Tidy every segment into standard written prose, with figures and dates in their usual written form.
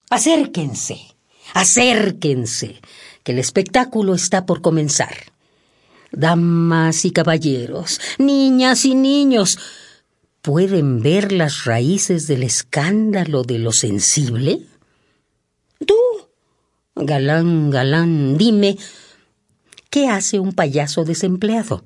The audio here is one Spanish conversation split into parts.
Acérquense, acérquense, que el espectáculo está por comenzar. Damas y caballeros, niñas y niños, ¿pueden ver las raíces del escándalo de lo sensible? Tú, galán, galán, dime, ¿qué hace un payaso desempleado?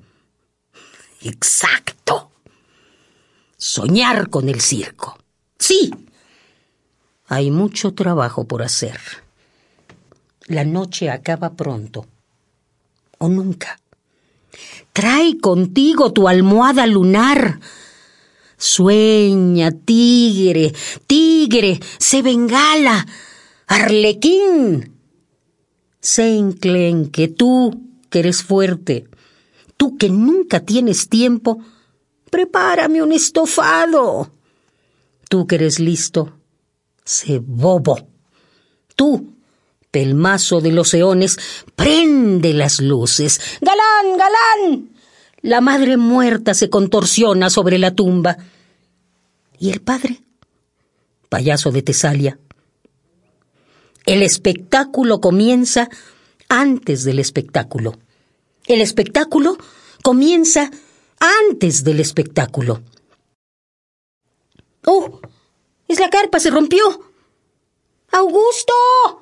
Exacto. Soñar con el circo. Sí. Hay mucho trabajo por hacer. La noche acaba pronto. O nunca. Trae contigo tu almohada lunar. Sueña, tigre, tigre, sé bengala, arlequín. Sé enclenque, tú que eres fuerte, tú que nunca tienes tiempo, prepárame un estofado. Tú que eres listo, sé bobo. Tú, pelmazo de los eones, prende las luces. ¡Galán, galán! La madre muerta se contorsiona sobre la tumba. ¿Y el padre? Payaso de Tesalia. El espectáculo comienza antes del espectáculo. El espectáculo comienza antes del espectáculo. ¡Oh! ¡Es la carpa! ¡Se rompió! ¡Augusto!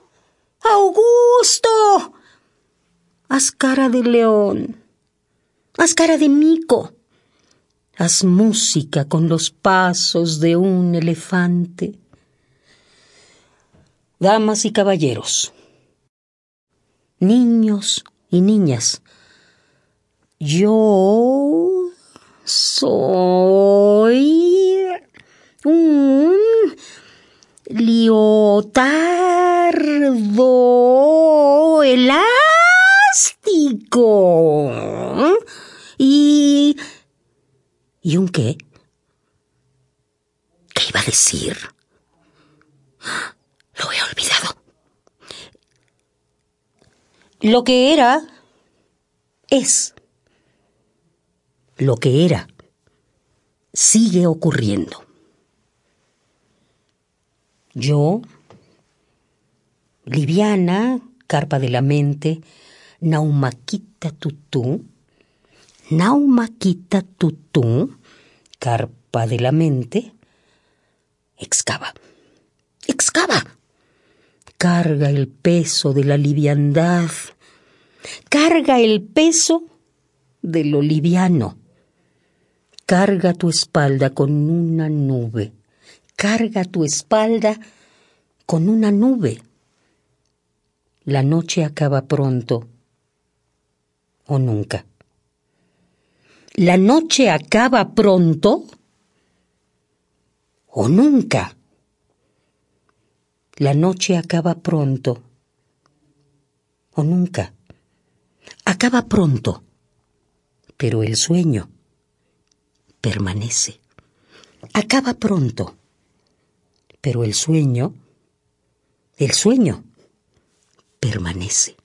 ¡Augusto! Haz cara de león. Haz cara de mico. Haz música con los pasos de un elefante. Damas y caballeros, niños y niñas, yo soy un leotardo elástico. ¿Y un qué? ¿Qué iba a decir? Lo he olvidado. Lo que era, es. Lo que era, sigue ocurriendo. Yo, liviana, carpa de la mente, naumaquita tutú, carpa de la mente, excava. Carga el peso de la liviandad. Carga el peso de lo liviano. Carga tu espalda con una nube. Carga tu espalda con una nube. La noche acaba pronto o nunca. La noche acaba pronto o nunca. La noche acaba pronto o nunca. Acaba pronto, pero el sueño permanece. Acaba pronto, pero el sueño permanece.